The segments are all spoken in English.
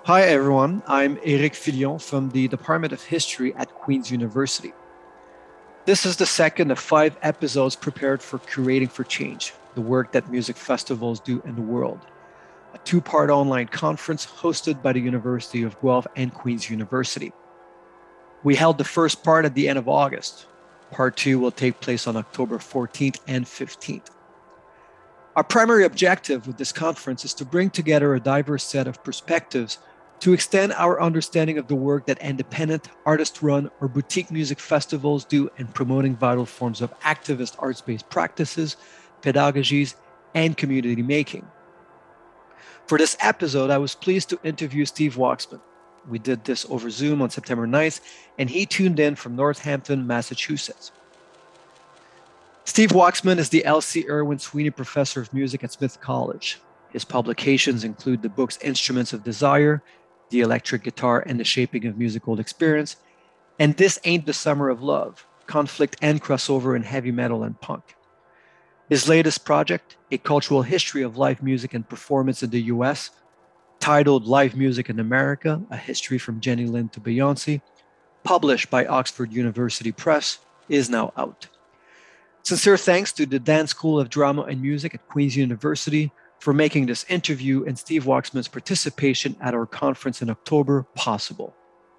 Hi everyone, I'm Eric Filion from the Department of History at Queen's University. This is the second of 5 episodes prepared for Curating for Change, the work that music festivals do in the world, a two-part online conference hosted by the University of Guelph and Queen's University. We held the first part at the end of August. Part 2 will take place on October 14th and 15th. Our primary objective with this conference is to bring together a diverse set of perspectives to extend our understanding of the work that independent, artist-run, or boutique music festivals do in promoting vital forms of activist arts-based practices, pedagogies, and community making. For this episode, I was pleased to interview Steve Waxman. We did this over Zoom on September 9th, and he tuned in from Northampton, Massachusetts. Steve Waxman is the L.C. Irwin Sweeney Professor of Music at Smith College. His publications include the books Instruments of Desire, The Electric Guitar and the Shaping of Musical Experience, and This Ain't the Summer of Love, Conflict and Crossover in Heavy Metal and Punk. His latest project, A Cultural History of Live Music and Performance in the U.S., titled Live Music in America, A History from Jenny Lind to Beyoncé, published by Oxford University Press, is now out. Sincere thanks to the Dan School of Drama and Music at Queen's University for making this interview and Steve Waxman's participation at our conference in October possible.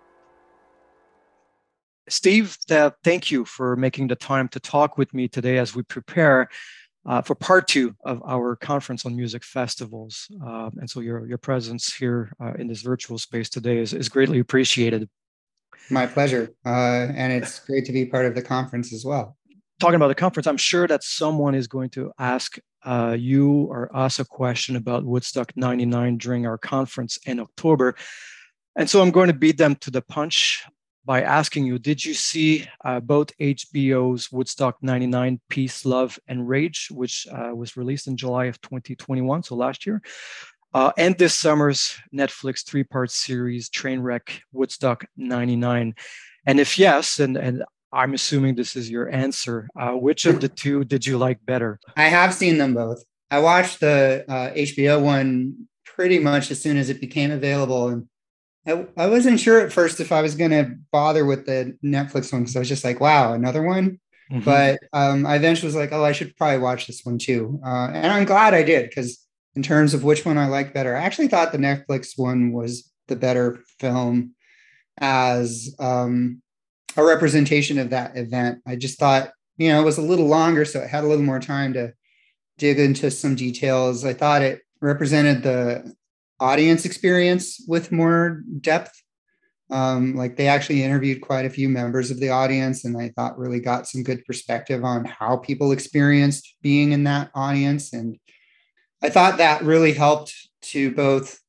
Steve, thank you for making the time to talk with me today as we prepare for part 2 of our conference on music festivals. And so your presence here in this virtual space today is greatly appreciated. My pleasure. And it's great to be part of the conference as well. Talking about the conference, I'm sure that someone is going to ask you or us a question about Woodstock 99 during our conference in October. And so I'm going to beat them to the punch by asking you, did you see both HBO's Woodstock 99 Peace, Love, and Rage, which was released in July of 2021, so last year, and this summer's Netflix 3-part series, Trainwreck Woodstock 99? And if yes, and I'm assuming this is your answer, which of the two did you like better? I have seen them both. I watched the HBO one pretty much as soon as it became available. And I wasn't sure at first if I was going to bother with the Netflix one because I was just like, wow, another one. Mm-hmm. But I eventually was like, oh, I should probably watch this one too. And I'm glad I did, because in terms of which one I like better, I actually thought the Netflix one was the better film as a representation of that event. I just thought, it was a little longer, so it had a little more time to dig into some details. I thought it represented the audience experience with more depth. Like they actually interviewed quite a few members of the audience, and I thought really got some good perspective on how people experienced being in that audience. And I thought that really helped to both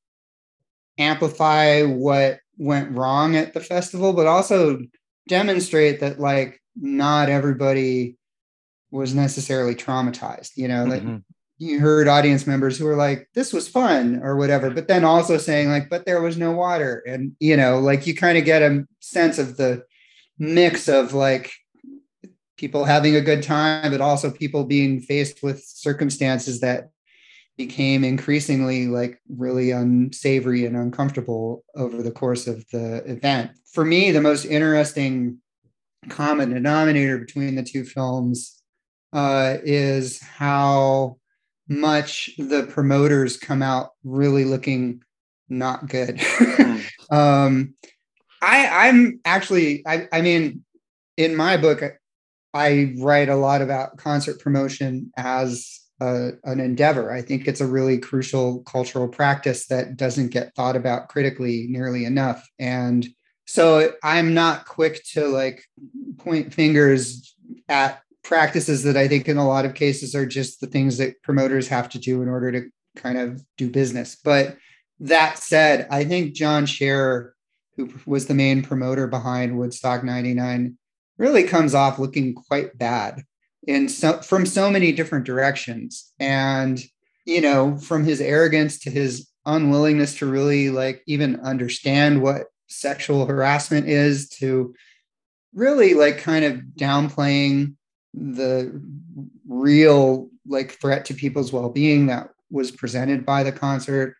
amplify what went wrong at the festival, but also demonstrate that like not everybody was necessarily traumatized, that you heard audience members who were like, this was fun or whatever, but then also saying like, but there was no water. And, like you kind of get a sense of the mix of like people having a good time, but also people being faced with circumstances that became increasingly like really unsavory and uncomfortable over the course of the event. For me, the most interesting common denominator between the two films is how much the promoters come out really looking not good. I'm actually, I mean, in my book, I write a lot about concert promotion as an endeavor. I think it's a really crucial cultural practice that doesn't get thought about critically nearly enough. And so I'm not quick to like point fingers at practices that I think in a lot of cases are just the things that promoters have to do in order to kind of do business. But that said, I think John Scherer, who was the main promoter behind Woodstock 99, really comes off looking quite bad from so many different directions. And, from his arrogance to his unwillingness to really like even understand what sexual harassment is, to really like kind of downplaying the real like threat to people's well-being that was presented by the concert.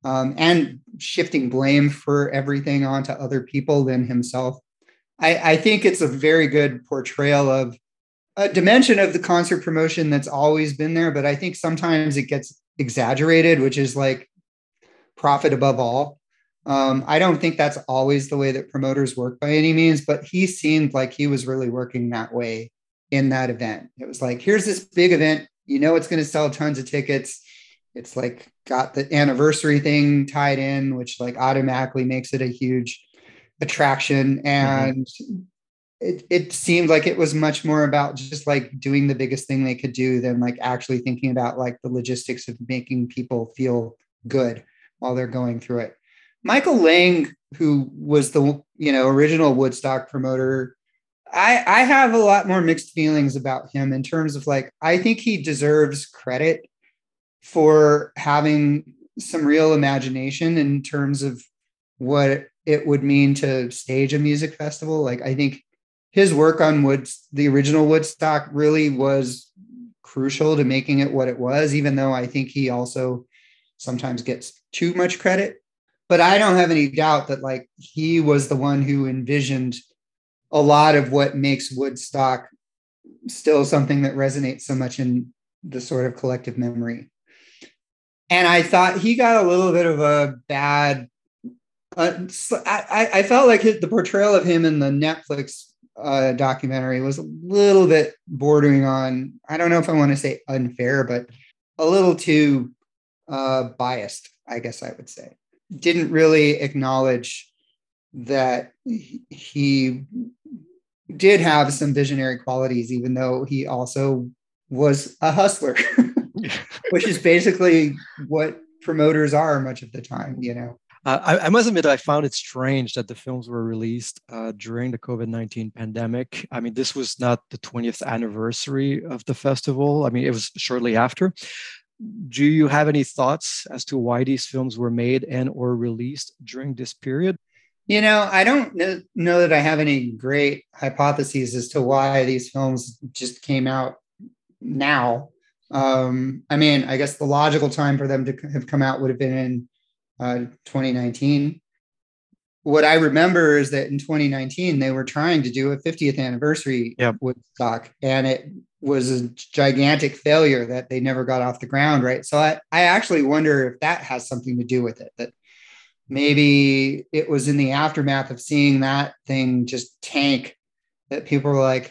and shifting blame for everything onto other people than himself. I think it's a very good portrayal of a dimension of the concert promotion that's always been there, but I think sometimes it gets exaggerated, which is like profit above all. I don't think that's always the way that promoters work by any means, but he seemed like he was really working that way in that event. It was like, here's this big event, you know, it's going to sell tons of tickets. It's like got the anniversary thing tied in, which like automatically makes it a huge attraction. And it seemed like it was much more about just like doing the biggest thing they could do than like actually thinking about like the logistics of making people feel good while they're going through it. Michael Lang, who was the original Woodstock promoter, I have a lot more mixed feelings about him in terms of like, I think he deserves credit for having some real imagination in terms of what it would mean to stage a music festival. Like, I think his work on the original Woodstock really was crucial to making it what it was, even though I think he also sometimes gets too much credit. But I don't have any doubt that like he was the one who envisioned a lot of what makes Woodstock still something that resonates so much in the sort of collective memory. And I thought he got a little bit of a bad. I felt like the portrayal of him in the Netflix documentary was a little bit bordering on, I don't know if I want to say unfair, but a little too biased, I guess I would say. Didn't really acknowledge that he did have some visionary qualities, even though he also was a hustler, which is basically what promoters are much of the time, you know. I must admit, I found it strange that the films were released during the COVID-19 pandemic. I mean, this was not the 20th anniversary of the festival. I mean, it was shortly after. Do you have any thoughts as to why these films were made and or released during this period? You know, I don't know that I have any great hypotheses as to why these films just came out now. I mean, I guess the logical time for them to have come out would have been in 2019. What I remember is that in 2019, they were trying to do a 50th anniversary Woodstock, and it was a gigantic failure that they never got off the ground, right? So I actually wonder if that has something to do with it, that maybe it was in the aftermath of seeing that thing just tank that people were like,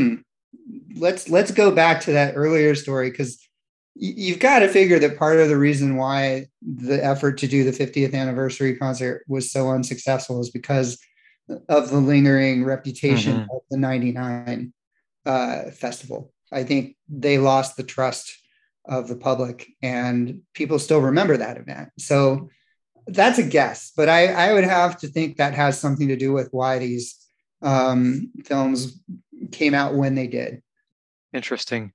let's go back to that earlier story, because you've got to figure that part of the reason why the effort to do the 50th anniversary concert was so unsuccessful is because of the lingering reputation of the 99 festival. I think they lost the trust of the public, and people still remember that event. So that's a guess, but I would have to think that has something to do with why these films came out when they did. Interesting.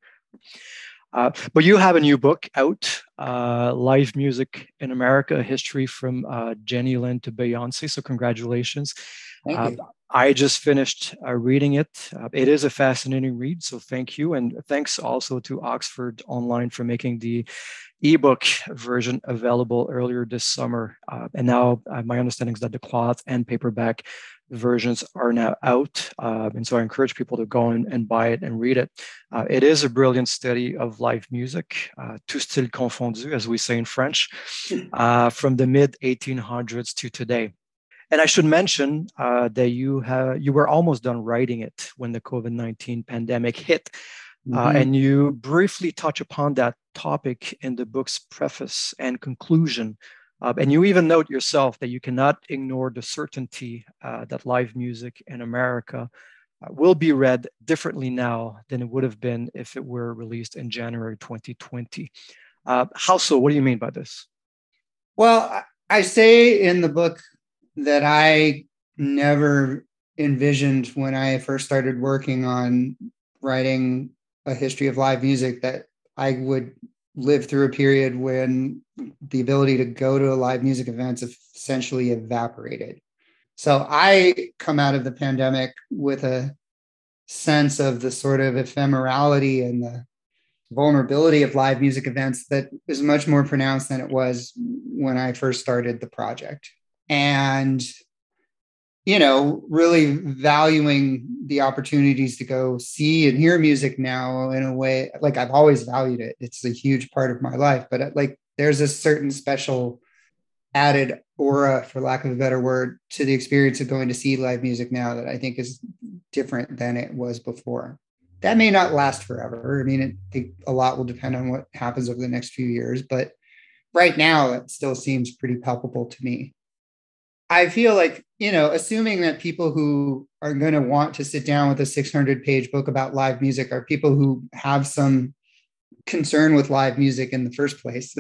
But you have a new book out, Live Music in America, a history from Jenny Lind to Beyonce. So congratulations. Thank you. I just finished reading it. It is a fascinating read, so thank you. And thanks also to Oxford Online for making the ebook version available earlier this summer. And now my understanding is that the cloth and paperback versions are now out. And so I encourage people to go and buy it and read it. It is a brilliant study of live music, tous styles confondus, as we say in French, from the mid 1800s to today. And I should mention that you were almost done writing it when the COVID-19 pandemic hit. And you briefly touch upon that topic in the book's preface and conclusion. And you even note yourself that you cannot ignore the certainty that live music in America will be read differently now than it would have been if it were released in January 2020. How so? What do you mean by this? Well, I say in the book that I never envisioned when I first started working on writing a history of live music that I would live through a period when the ability to go to a live music events essentially evaporated. So I come out of the pandemic with a sense of the sort of ephemerality and the vulnerability of live music events that is much more pronounced than it was when I first started the project. And, you know, really valuing the opportunities to go see and hear music now in a way, like I've always valued it. It's a huge part of my life, but like there's a certain special added aura, for lack of a better word, to the experience of going to see live music now that I think is different than it was before. That may not last forever. I mean, a lot will depend on what happens over the next few years, but right now it still seems pretty palpable to me. I feel like, you know, assuming that people who are going to want to sit down with a 600-page book about live music are people who have some concern with live music in the first place.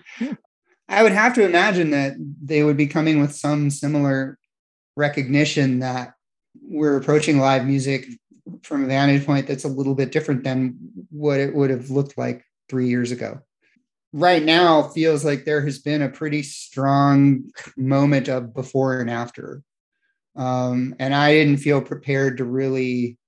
I would have to imagine that they would be coming with some similar recognition that we're approaching live music from a vantage point that's a little bit different than what it would have looked like 3 years ago. Right now feels like there has been a pretty strong moment of before and after. And I didn't feel prepared to really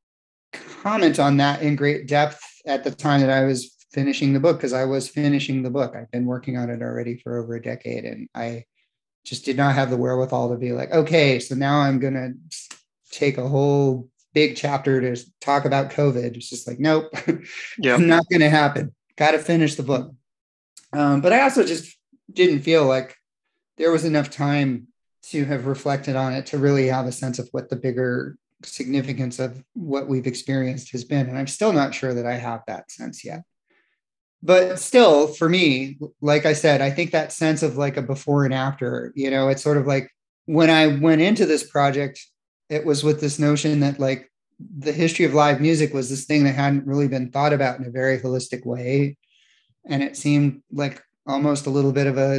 comment on that in great depth at the time that I was finishing the book, because I was finishing the book. I've been working on it already for over a decade, and I just did not have the wherewithal to be like, okay, so now I'm going to take a whole big chapter to talk about COVID. It's just like, nope, Yeah. not going to happen. Got to finish the book. But I also just didn't feel like there was enough time to have reflected on it to really have a sense of what the bigger significance of what we've experienced has been. And I'm still not sure that I have that sense yet. But still, for me, like I said, I think that sense of like a before and after, you know, it's sort of like when I went into this project, it was with this notion that like the history of live music was this thing that hadn't really been thought about in a very holistic way. And it seemed like almost a little bit of a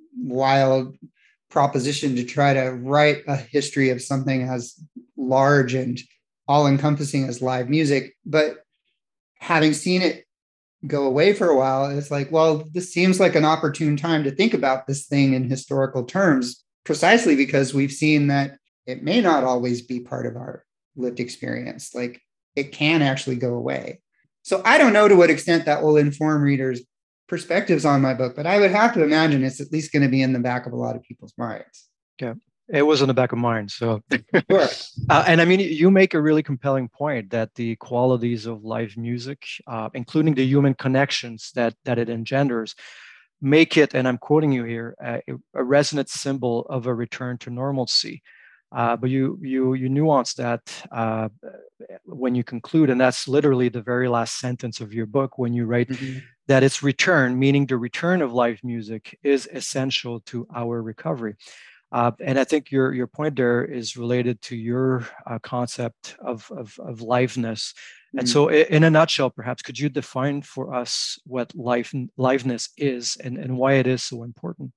wild proposition to try to write a history of something as large and all-encompassing as live music. But having seen it go away for a while, it's like, well, this seems like an opportune time to think about this thing in historical terms, precisely because we've seen that it may not always be part of our lived experience. Like it can actually go away. So I don't know to what extent that will inform readers' perspectives on my book, but I would have to imagine it's at least going to be in the back of a lot of people's minds. Yeah, it was in the back of mine. So, Sure. And I mean, you make a really compelling point that the qualities of live music, including the human connections that it engenders, make it, and I'm quoting you here, a resonant symbol of a return to normalcy. But you nuance that when you conclude, and that's literally the very last sentence of your book when you write that its return, meaning the return of live music, is essential to our recovery. And I think your point there is related to your concept of liveness. And so, in a nutshell, perhaps could you define for us what liveness is and why it is so important?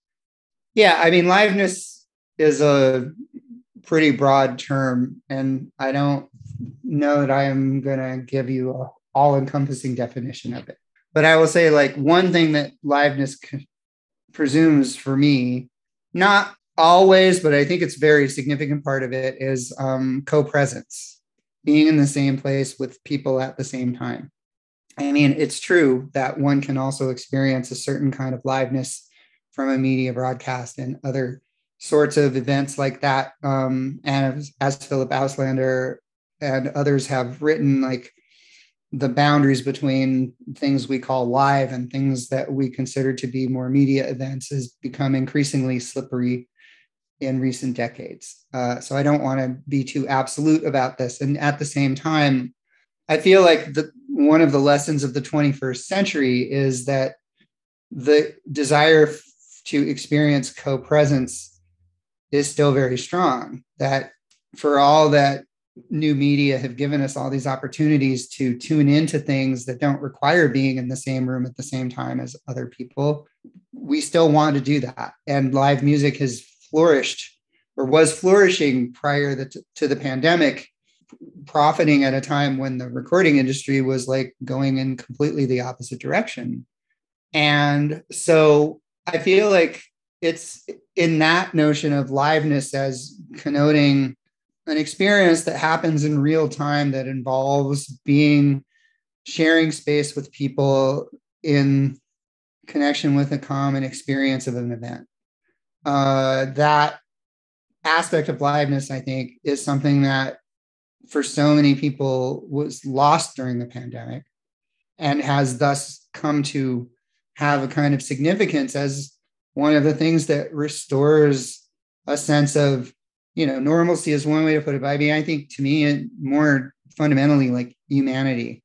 Yeah, I mean, liveness is a pretty broad term, and I don't know that I am going to give you an all-encompassing definition of it. But I will say, like, one thing that liveness presumes for me, not always, but I think it's a very significant part of it, is co-presence, being in the same place with people at the same time. I mean, it's true that one can also experience a certain kind of liveness from a media broadcast and other sorts of events like that. And as Philip Auslander and others have written, like the boundaries between things we call live and things that we consider to be more media events has become increasingly slippery in recent decades. So I don't want to be too absolute about this. And at the same time, I feel like one of the lessons of the 21st century is that the desire to experience co-presence is still very strong. That for all that new media have given us all these opportunities to tune into things that don't require being in the same room at the same time as other people, we still want to do that. And live music has flourished, or was flourishing prior to the pandemic, profiting at a time when the recording industry was like going in completely the opposite direction. And so I feel like it's in that notion of liveness as connoting an experience that happens in real time that involves sharing space with people in connection with a common experience of an event. That aspect of liveness, I think, is something that for so many people was lost during the pandemic and has thus come to have a kind of significance as one of the things that restores a sense of, normalcy is one way to put it. But I mean, I think to me, it more fundamentally like humanity,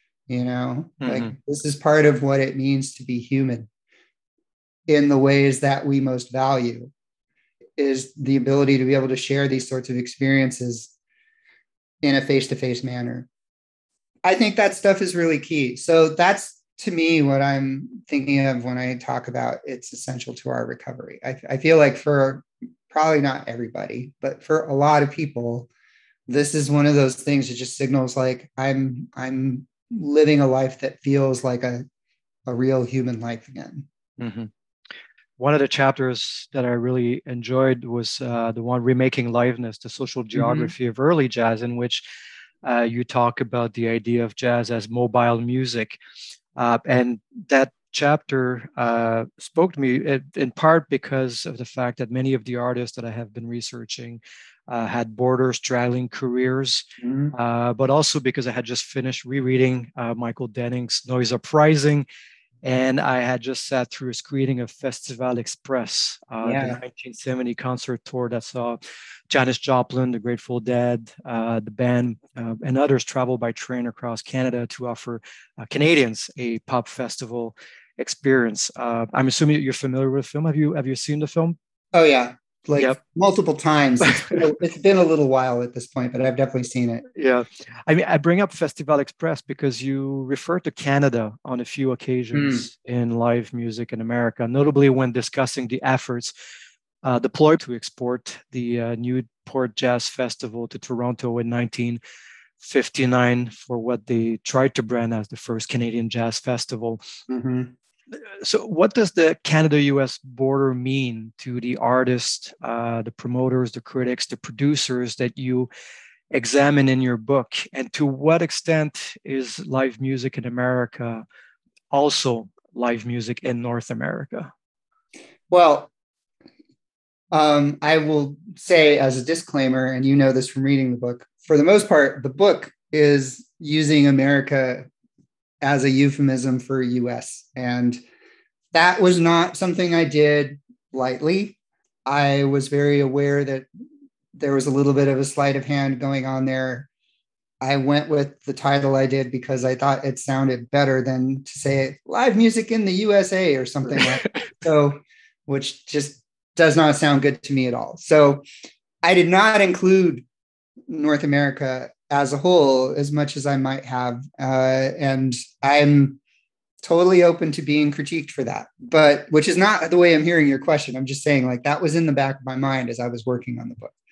like this is part of what it means to be human in the ways that we most value is the ability to be able to share these sorts of experiences in a face-to-face manner. I think that stuff is really key. So that's, to me, what I'm thinking of when I talk about it's essential to our recovery. I feel like for probably not everybody, but for a lot of people, this is one of those things that just signals like I'm living a life that feels like a real human life again. Mm-hmm. One of the chapters that I really enjoyed was the one Remaking Liveness, the social geography of early jazz, in which you talk about the idea of jazz as mobile music. And that chapter spoke to me in part because of the fact that many of the artists that I have been researching had border straddling careers, but also because I had just finished rereading Michael Denning's Noise Uprising. And I had just sat through a screening of Festival Express, the 1970 concert tour that saw Janis Joplin, the Grateful Dead, the band, and others travel by train across Canada to offer Canadians a pop festival experience. I'm assuming you're familiar with the film. Have you seen the film? Oh yeah, multiple times. It's been a little while at this point, but I've definitely seen it. Yeah. I mean, I bring up Festival Express because you refer to Canada on a few occasions in live music in America, notably when discussing the efforts deployed to export the Newport Jazz Festival to Toronto in 1959 for what they tried to brand as the first Canadian Jazz Festival. So what does the Canada-US border mean to the artists, the promoters, the critics, the producers that you examine in your book? And to what extent is live music in America also live music in North America? Well, I will say as a disclaimer, and you know this from reading the book, for the most part, the book is using America as a euphemism for US. And that was not something I did lightly. I was very aware that there was a little bit of a sleight of hand going on there. I went with the title I did because I thought it sounded better than to say live music in the USA or something like that. So, which just does not sound good to me at all. So I did not include North America as a whole as much as I might have. And I'm totally open to being critiqued for that, but which is not the way I'm hearing your question. I'm just saying like that was in the back of my mind as I was working on the book.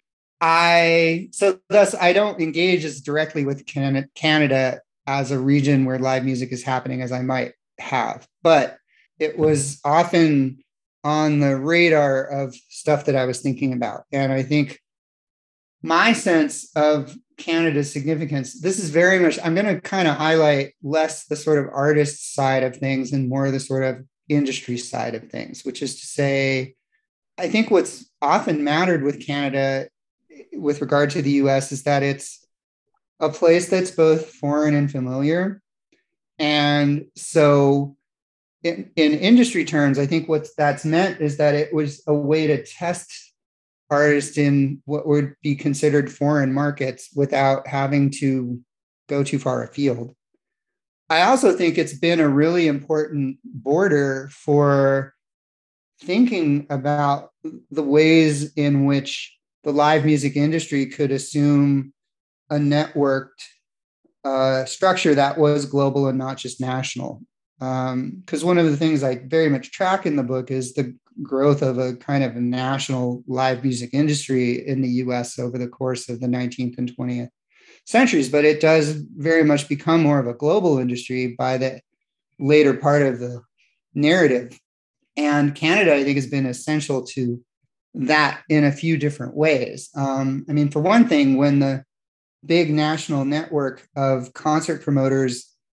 So thus I don't engage as directly with Canada as a region where live music is happening as I might have, but it was often on the radar of stuff that I was thinking about. And I think my sense of Canada's significance, this is very much, I'm going to kind of highlight less the sort of artist side of things and more the sort of industry side of things, which is to say, I think what's often mattered with Canada with regard to the US is that it's a place that's both foreign and familiar. And so in industry terms, I think what that's meant is that it was a way to test artists in what would be considered foreign markets without having to go too far afield. I also think it's been a really important border for thinking about the ways in which the live music industry could assume a networked structure that was global and not just national. Because one of the things I very much track in the book is the growth of a kind of a national live music industry in the US over the course of the 19th and 20th centuries, but it does very much become more of a global industry by the later part of the narrative. And Canada, I think, has been essential to that in a few different ways. I mean, for one thing, when the big national network of concert promoters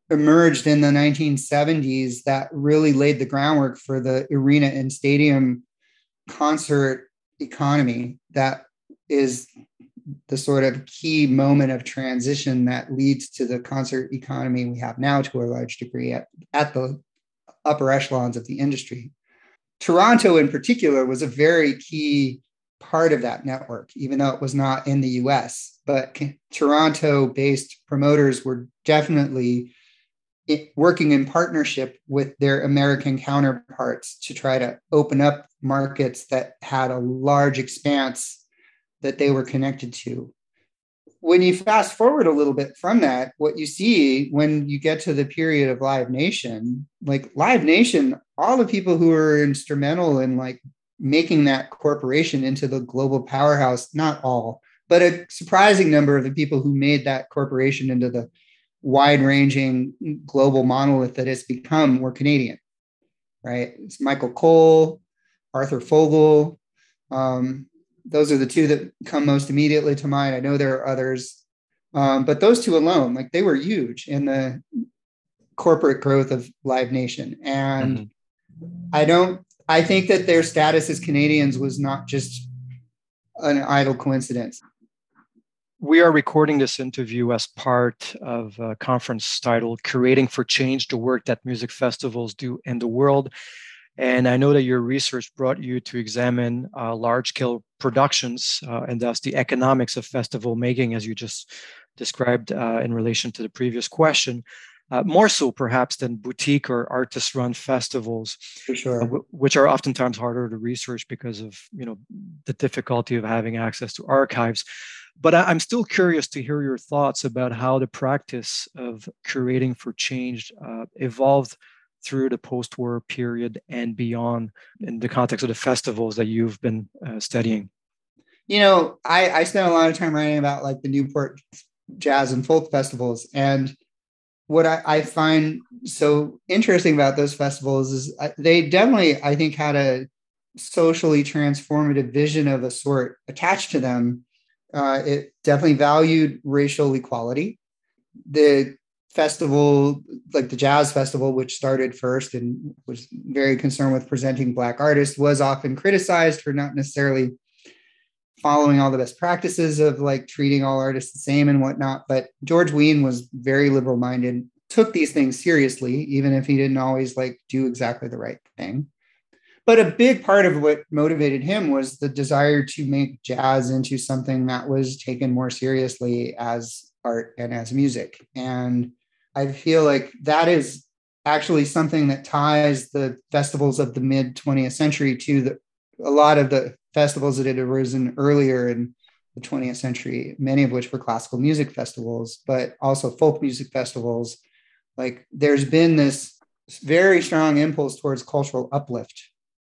emerged in the 1970s that really laid the groundwork for the arena and stadium concert economy that is the sort of key moment of transition that leads to the concert economy we have now to a large degree at the upper echelons of the industry. Toronto in particular was a very key part of that network, even though it was not in the US. But Toronto-based promoters were definitely working in partnership with their American counterparts to try to open up markets that had a large expanse that they were connected to. When you fast forward a little bit from that, what you see when you get to the period of Live Nation, like Live Nation, all the people who were instrumental in like making that corporation into the global powerhouse, not all, but a surprising number of the people who made that corporation into the wide-ranging global monolith that it's become were Canadian, right? It's Michael Cole, Arthur Fogel. Those are the two that come most immediately to mind. I know there are others, but those two alone, like they were huge in the corporate growth of Live Nation. And I think that their status as Canadians was not just an idle coincidence. We are recording this interview as part of a conference titled Curating for Change, the work that music festivals do in the world. And I know that your research brought you to examine large-scale productions and thus the economics of festival making, as you just described in relation to the previous question, more so perhaps than boutique or artist-run festivals, for sure, which are oftentimes harder to research because of the difficulty of having access to archives. But I'm still curious to hear your thoughts about how the practice of curating for change evolved through the post-war period and beyond in the context of the festivals that you've been studying. I spent a lot of time writing about like the Newport jazz and folk festivals. And what I find so interesting about those festivals is they definitely, I think, had a socially transformative vision of a sort attached to them. It definitely valued racial equality. The festival, like the jazz festival, which started first and was very concerned with presenting Black artists, was often criticized for not necessarily following all the best practices of like treating all artists the same and whatnot. But George Wein was very liberal minded, took these things seriously, even if he didn't always like do exactly the right thing. But a big part of what motivated him was the desire to make jazz into something that was taken more seriously as art and as music. And I feel like that is actually something that ties the festivals of the mid 20th century to a lot of the festivals that had arisen earlier in the 20th century, many of which were classical music festivals, but also folk music festivals. Like there's been this very strong impulse towards cultural uplift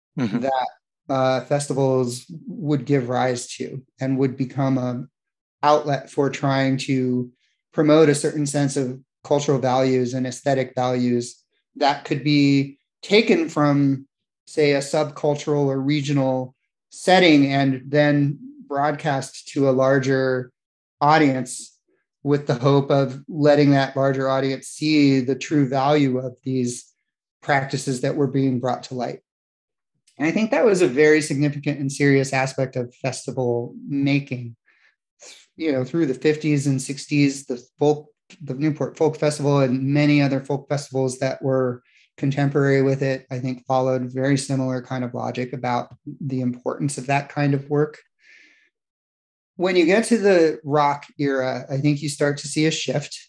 that festivals would give rise to and would become an outlet for trying to promote a certain sense of cultural values and aesthetic values that could be taken from, say, a subcultural or regional setting and then broadcast to a larger audience with the hope of letting that larger audience see the true value of these practices that were being brought to light. And I think that was a very significant and serious aspect of festival making. Through the 50s and 60s, the Newport Folk Festival and many other folk festivals that were contemporary with it, I think, followed very similar kind of logic about the importance of that kind of work. When you get to the rock era, I think you start to see a shift.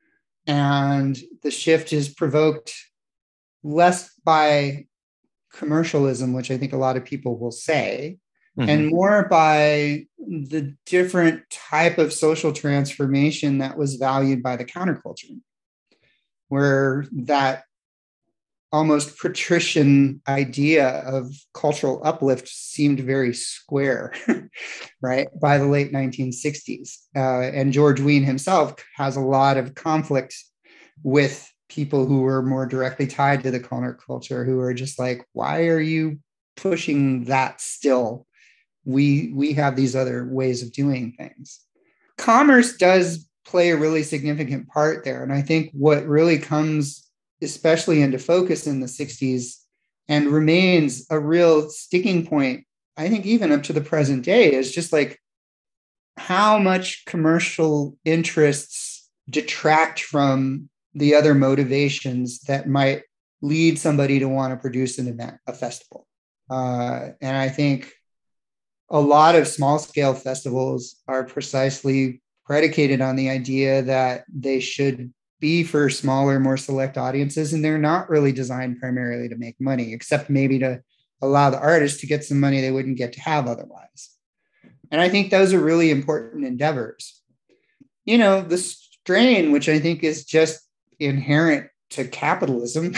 And the shift is provoked less by commercialism, which I think a lot of people will say, and more by the different type of social transformation that was valued by the counterculture, where that almost patrician idea of cultural uplift seemed very square, right, by the late 1960s. And George Wein himself has a lot of conflict with people who were more directly tied to the counterculture, who are just like, why are you pushing that still? We have these other ways of doing things. Commerce does play a really significant part there. And I think what really comes especially into focus in the 60s and remains a real sticking point, I think even up to the present day, is just like how much commercial interests detract from the other motivations that might lead somebody to want to produce an event, a festival. And I think a lot of small scale festivals are precisely predicated on the idea that they should be for smaller, more select audiences. And they're not really designed primarily to make money, except maybe to allow the artists to get some money they wouldn't get to have otherwise. And I think those are really important endeavors. You know, the strain, which I think is just inherent to capitalism,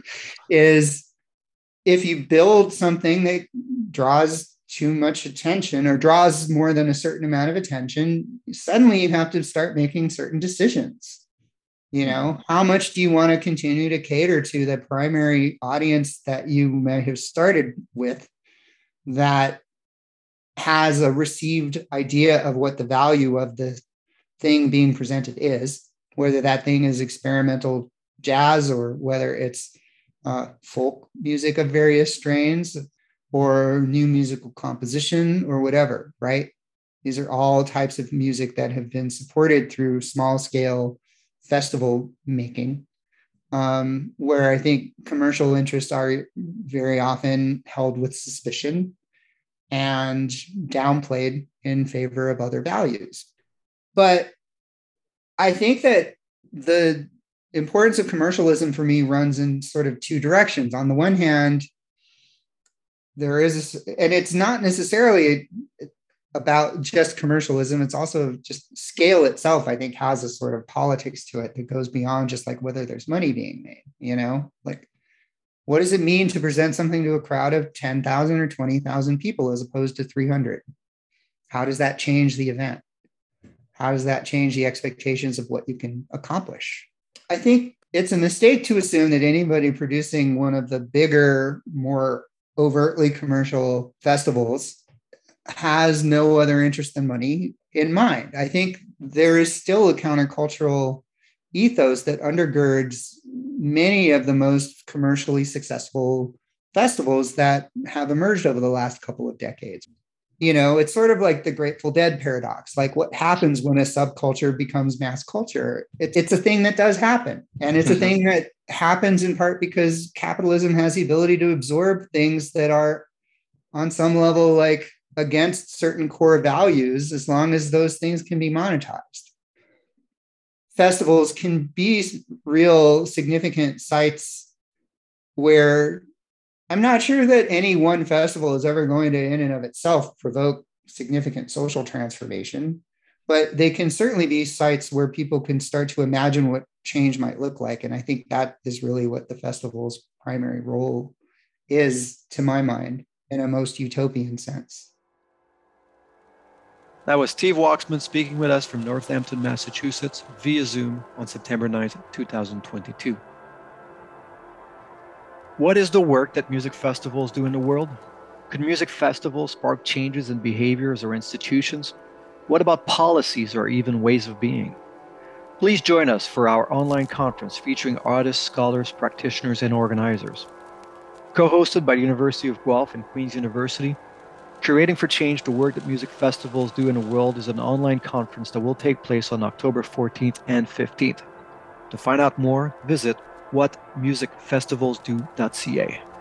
is if you build something that draws too much attention or draws more than a certain amount of attention, suddenly you have to start making certain decisions. You know, how much do you want to continue to cater to the primary audience that you may have started with that has a received idea of what the value of the thing being presented is, whether that thing is experimental jazz or whether it's folk music of various strains or new musical composition or whatever, right? These are all types of music that have been supported through small scale festival making, where I think commercial interests are very often held with suspicion and downplayed in favor of other values. But I think that the importance of commercialism for me runs in sort of two directions. On the one hand, there is, and it's not necessarily about just commercialism, it's also just scale itself, I think, has a sort of politics to it that goes beyond just like whether there's money being made, you know? Like, what does it mean to present something to a crowd of 10,000 or 20,000 people as opposed to 300? How does that change the event? How does that change the expectations of what you can accomplish? I think it's a mistake to assume that anybody producing one of the bigger, more overtly commercial festivals has no other interest than money in mind. I think there is still a countercultural ethos that undergirds many of the most commercially successful festivals that have emerged over the last couple of decades. You know, it's sort of like the Grateful Dead paradox. Like, what happens when a subculture becomes mass culture? It's a thing that does happen. And it's a thing that happens in part because capitalism has the ability to absorb things that are on some level like against certain core values, as long as those things can be monetized. Festivals can be real significant sites where I'm not sure that any one festival is ever going to, in and of itself, provoke significant social transformation, but they can certainly be sites where people can start to imagine what change might look like. And I think that is really what the festival's primary role is, to my mind, in a most utopian sense. That was Steve Waxman speaking with us from Northampton, Massachusetts, via Zoom on September 9th, 2022. What is the work that music festivals do in the world? Could music festivals spark changes in behaviors or institutions? What about policies or even ways of being? Please join us for our online conference featuring artists, scholars, practitioners, and organizers. Co-hosted by the University of Guelph and Queen's University, Curating for Change, the work that music festivals do in the world is an online conference that will take place on October 14th and 15th. To find out more, visit whatmusicfestivalsdo.ca.